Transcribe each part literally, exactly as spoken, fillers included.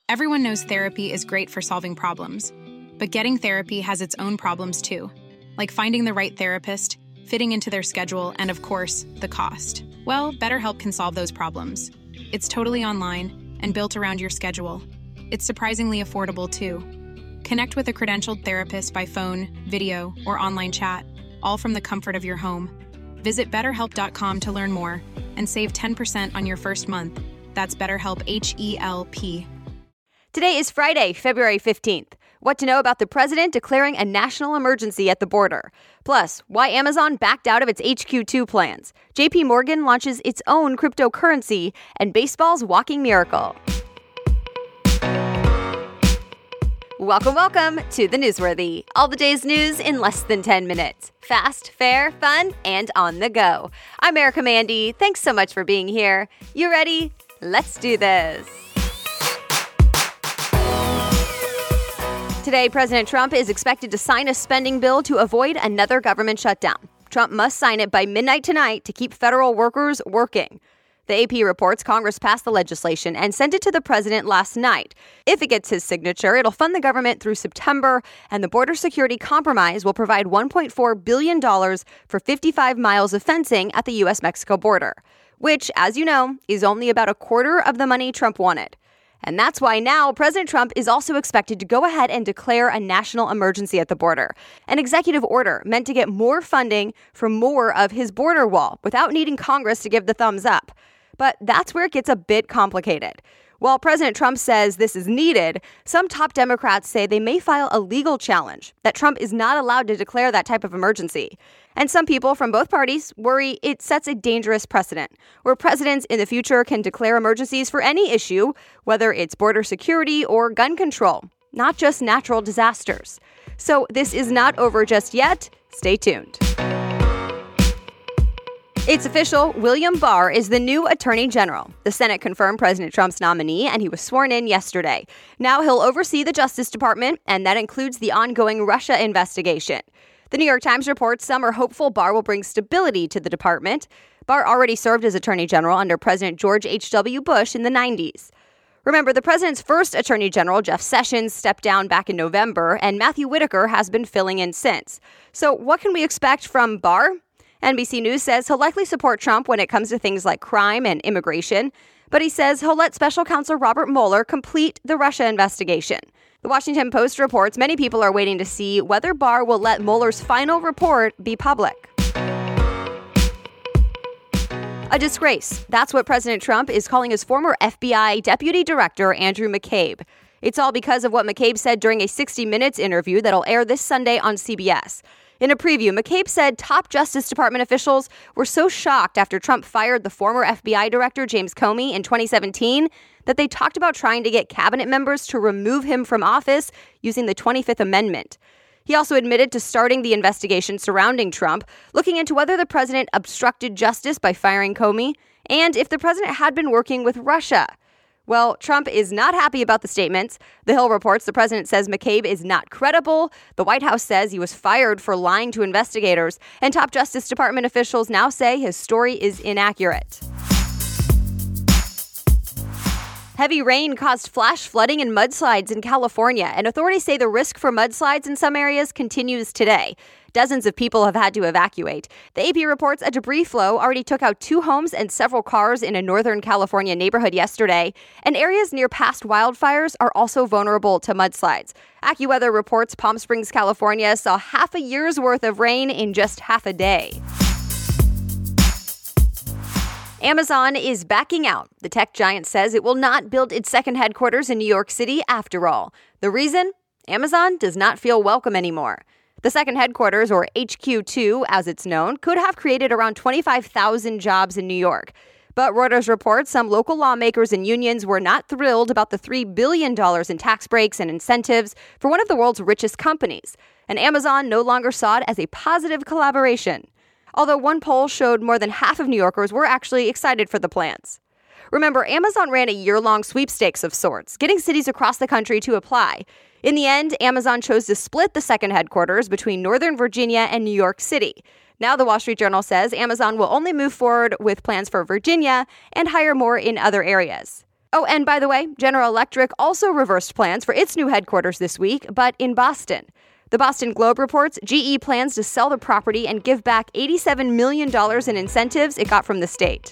Everyone knows therapy is great for solving problems, but getting therapy has its own problems too, like finding the right therapist, fitting into their schedule, and of course, the cost. Well, BetterHelp can solve those problems. It's totally online and built around your schedule. It's surprisingly affordable too. Connect with a credentialed therapist by phone, video, or online chat, all from the comfort of your home. Visit better help dot com to learn more and save ten percent on your first month. That's BetterHelp, H E L P. Today is Friday, February fifteenth. What to know about the president declaring a national emergency at the border. Plus, why Amazon backed out of its H Q two plans. J P Morgan launches its own cryptocurrency, and baseball's walking miracle. Welcome, welcome to The Newsworthy. All the day's news in less than ten minutes. Fast, fair, fun, and on the go. I'm Erica Mandy. Thanks so much for being here. You ready? Let's do this. Today, President Trump is expected to sign a spending bill to avoid another government shutdown. Trump must sign it by midnight tonight to keep federal workers working. The A P reports Congress passed the legislation and sent it to the president last night. If it gets his signature, it'll fund the government through September, and the border security compromise will provide one point four billion dollars for fifty-five miles of fencing at the U S Mexico border, which, as you know, is only about a quarter of the money Trump wanted. And that's why now President Trump is also expected to go ahead and declare a national emergency at the border. An executive order meant to get more funding for more of his border wall without needing Congress to give the thumbs up. But that's where it gets a bit complicated. While President Trump says this is needed, some top Democrats say they may file a legal challenge, that Trump is not allowed to declare that type of emergency. And some people from both parties worry it sets a dangerous precedent, where presidents in the future can declare emergencies for any issue, whether it's border security or gun control, not just natural disasters. So this is not over just yet. Stay tuned. It's official, William Barr is the new Attorney General. The Senate confirmed President Trump's nominee, and he was sworn in yesterday. Now he'll oversee the Justice Department, and that includes the ongoing Russia investigation. The New York Times reports some are hopeful Barr will bring stability to the department. Barr already served as Attorney General under President George H W. Bush in the nineties. Remember, the president's first Attorney General, Jeff Sessions, stepped down back in November, and Matthew Whitaker has been filling in since. So what can we expect from Barr? N B C News says he'll likely support Trump when it comes to things like crime and immigration, but he says he'll let special counsel Robert Mueller complete the Russia investigation. The Washington Post reports many people are waiting to see whether Barr will let Mueller's final report be public. A disgrace. That's what President Trump is calling his former F B I Deputy Director, Andrew McCabe. It's all because of what McCabe said during a sixty minutes interview that'll air this Sunday on C B S. In a preview, McCabe said top Justice Department officials were so shocked after Trump fired the former F B I director, James Comey, in twenty seventeen, that they talked about trying to get cabinet members to remove him from office using the twenty-fifth Amendment. He also admitted to starting the investigation surrounding Trump, looking into whether the president obstructed justice by firing Comey, and if the president had been working with Russia. Well, Trump is not happy about the statements. The Hill reports the president says McCabe is not credible. The White House says he was fired for lying to investigators. And top Justice Department officials now say his story is inaccurate. Heavy rain caused flash flooding and mudslides in California, and authorities say the risk for mudslides in some areas continues today. Dozens of people have had to evacuate. The A P reports a debris flow already took out two homes and several cars in a Northern California neighborhood yesterday, and areas near past wildfires are also vulnerable to mudslides. AccuWeather reports Palm Springs, California saw half a year's worth of rain in just half a day. Amazon is backing out. The tech giant says it will not build its second headquarters in New York City after all. The reason? Amazon does not feel welcome anymore. The second headquarters, or H Q two as it's known, could have created around twenty-five thousand jobs in New York. But Reuters reports some local lawmakers and unions were not thrilled about the three billion dollars in tax breaks and incentives for one of the world's richest companies. And Amazon no longer saw it as a positive collaboration. Although one poll showed more than half of New Yorkers were actually excited for the plans. Remember, Amazon ran a year-long sweepstakes of sorts, getting cities across the country to apply. In the end, Amazon chose to split the second headquarters between Northern Virginia and New York City. Now the Wall Street Journal says Amazon will only move forward with plans for Virginia and hire more in other areas. Oh, and by the way, General Electric also reversed plans for its new headquarters this week, but in Boston. The Boston Globe reports G E plans to sell the property and give back eighty-seven million dollars in incentives it got from the state.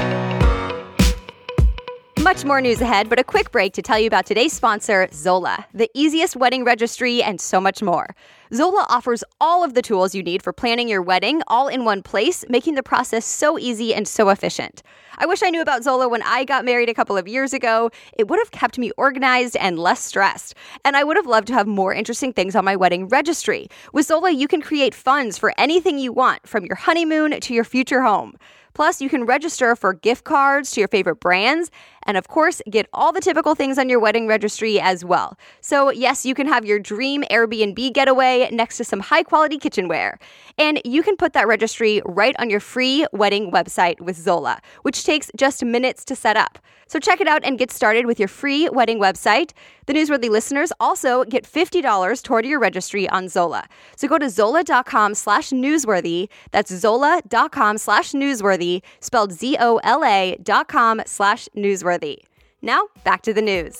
Much more news ahead, but a quick break to tell you about today's sponsor, Zola, the easiest wedding registry, and so much more. Zola offers all of the tools you need for planning your wedding all in one place, making the process so easy and so efficient. I wish I knew about Zola when I got married a couple of years ago. It would have kept me organized and less stressed. And I would have loved to have more interesting things on my wedding registry. With Zola, you can create funds for anything you want, from your honeymoon to your future home. Plus, you can register for gift cards to your favorite brands, and of course, get all the typical things on your wedding registry as well. So yes, you can have your dream Airbnb getaway next to some high-quality kitchenware. And you can put that registry right on your free wedding website with Zola, which takes just minutes to set up. So check it out and get started with your free wedding website. The Newsworthy listeners also get fifty dollars toward your registry on Zola. So go to zola.com slash newsworthy. That's zola.com slash newsworthy, spelled Z O L A dot com slash newsworthy. Now, back to the news.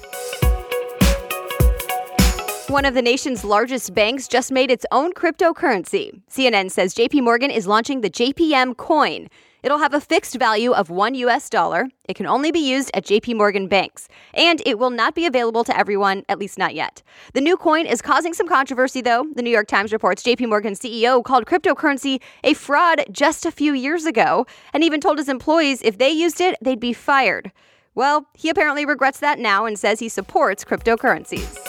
One of the nation's largest banks just made its own cryptocurrency. C N N says J P Morgan is launching the J P M coin. It'll have a fixed value of one U S dollar. It can only be used at J P Morgan banks, and it will not be available to everyone, at least not yet. The new coin is causing some controversy, though. The New York Times reports J P Morgan C E O called cryptocurrency a fraud just a few years ago, and even told his employees if they used it, they'd be fired. Well, he apparently regrets that now and says he supports cryptocurrencies.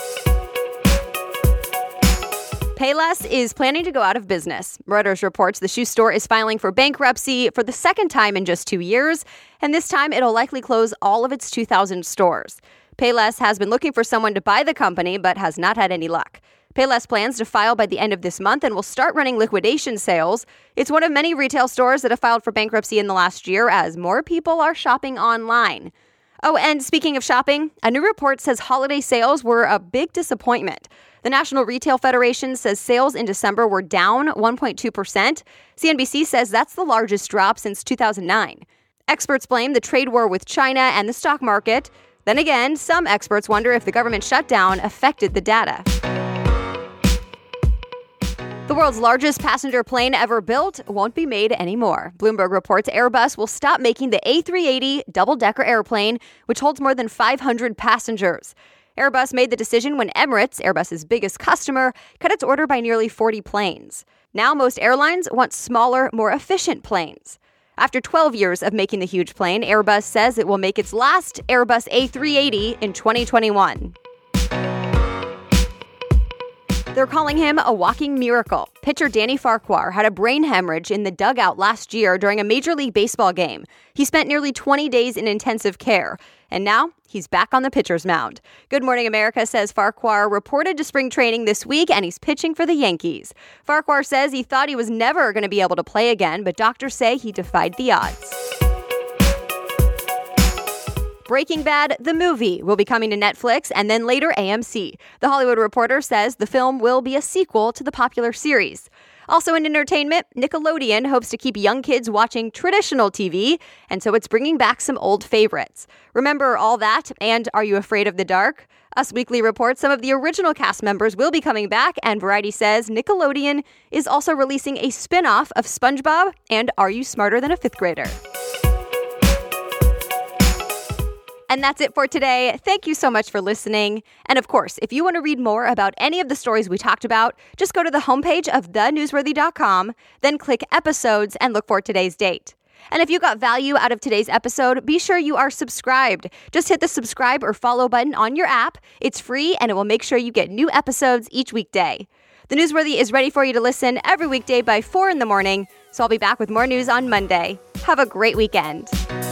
Payless is planning to go out of business. Reuters reports the shoe store is filing for bankruptcy for the second time in just two years, and this time it'll likely close all of its two thousand stores. Payless has been looking for someone to buy the company, but has not had any luck. Payless plans to file by the end of this month and will start running liquidation sales. It's one of many retail stores that have filed for bankruptcy in the last year as more people are shopping online. Oh, and speaking of shopping, a new report says holiday sales were a big disappointment. The National Retail Federation says sales in December were down one point two percent. C N B C says that's the largest drop since two thousand nine. Experts blame the trade war with China and the stock market. Then again, some experts wonder if the government shutdown affected the data. The world's largest passenger plane ever built won't be made anymore. Bloomberg reports Airbus will stop making the A three eighty double-decker airplane, which holds more than five hundred passengers. Airbus made the decision when Emirates, Airbus's biggest customer, cut its order by nearly forty planes. Now most airlines want smaller, more efficient planes. After twelve years of making the huge plane, Airbus says it will make its last Airbus A three eighty in twenty twenty-one. They're calling him a walking miracle. Pitcher Danny Farquhar had a brain hemorrhage in the dugout last year during a Major League Baseball game. He spent nearly twenty days in intensive care, and now he's back on the pitcher's mound. Good Morning America says Farquhar reported to spring training this week, and he's pitching for the Yankees. Farquhar says he thought he was never going to be able to play again, but doctors say he defied the odds. Breaking Bad, the movie, will be coming to Netflix and then later A M C. The Hollywood Reporter says the film will be a sequel to the popular series. Also in entertainment, Nickelodeon hopes to keep young kids watching traditional T V, and so it's bringing back some old favorites. Remember All That and Are You Afraid of the Dark? Us Weekly reports some of the original cast members will be coming back, and Variety says Nickelodeon is also releasing a spin-off of SpongeBob and Are You Smarter Than a Fifth Grader? And that's it for today. Thank you so much for listening. And of course, if you want to read more about any of the stories we talked about, just go to the homepage of the newsworthy dot com, then click episodes and look for today's date. And if you got value out of today's episode, be sure you are subscribed. Just hit the subscribe or follow button on your app. It's free and it will make sure you get new episodes each weekday. The Newsworthy is ready for you to listen every weekday by four in the morning, so I'll be back with more news on Monday. Have a great weekend.